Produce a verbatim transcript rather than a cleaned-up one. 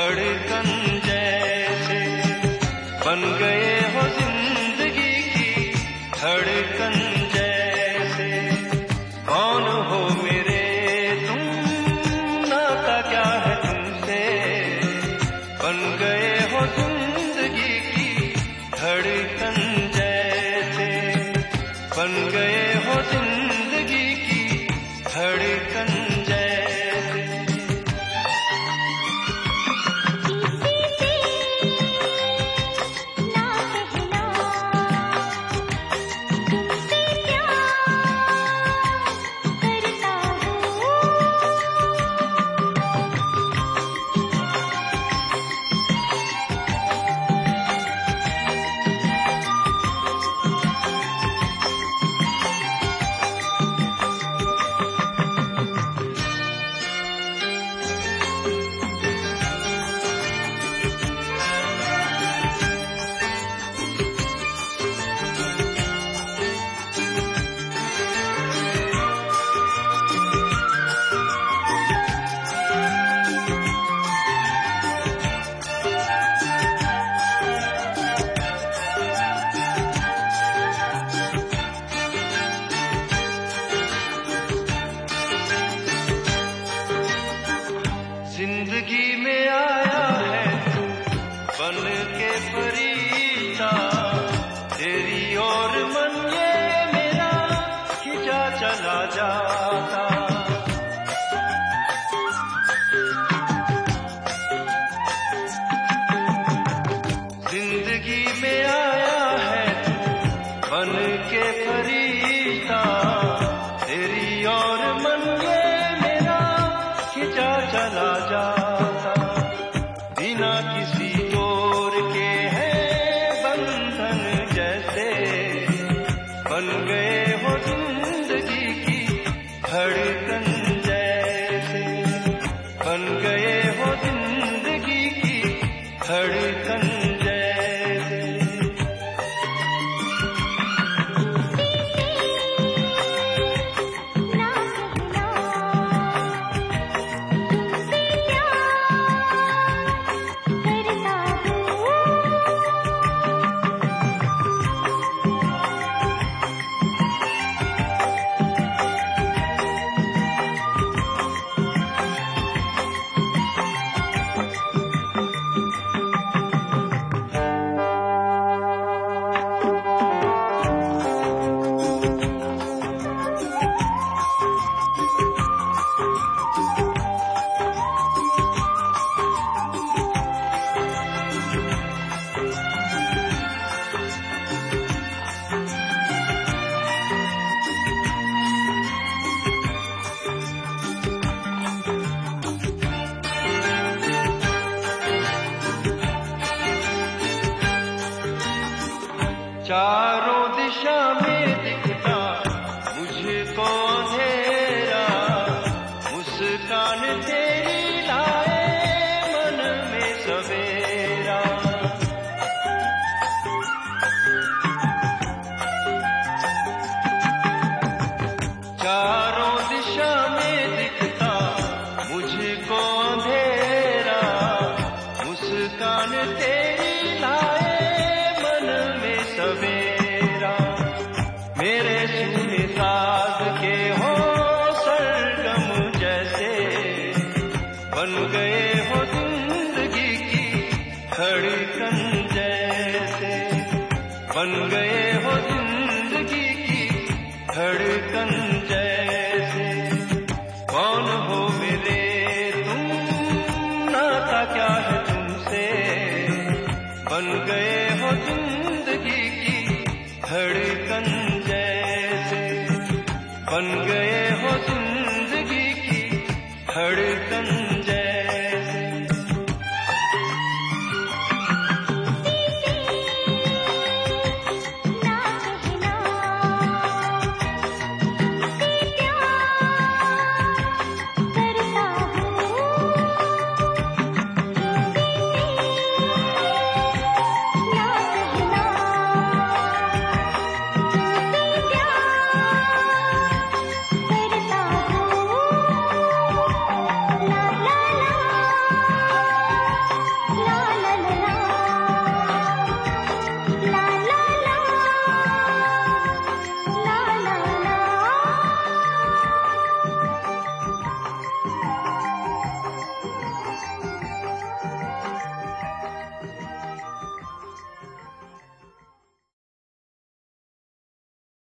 धड़कन जैसे बन गए हो जिंदगी की धड़कन जैसे। कौन हो मेरे तुम, नाता क्या है तुमसे, बन गए हो जिंदगी की धड़कन जैसे, बन गए हो जिंदगी की धड़कन जैसे। जिंदगी में आया है तू बन के फरीदा, तेरी ओर मन ये मेरा खिंचा चला जाता। जिंदगी में आया है तू बन के फरीदा, तेरी ओर मन ये मेरा खिंचा चला जाता। बिना किसी तोर के हैं बंधन जैसे, बन गए हो जिंदगी की धड़कन जैसे, बन गए हो जिंदगी की धड़कन जैसे। चारों दिशा में दिखता मुझको अंधेरा, मुस्कान तेरी लाए मन में सवेरा। चारों दिशा में दिखता मुझको अंधेरा, मुस्कान तेरी लाए सवेरा। मेरे सुने साज के हो सरगम जैसे, बन गए हो जिंदगी की धड़कन जैसे, बन गए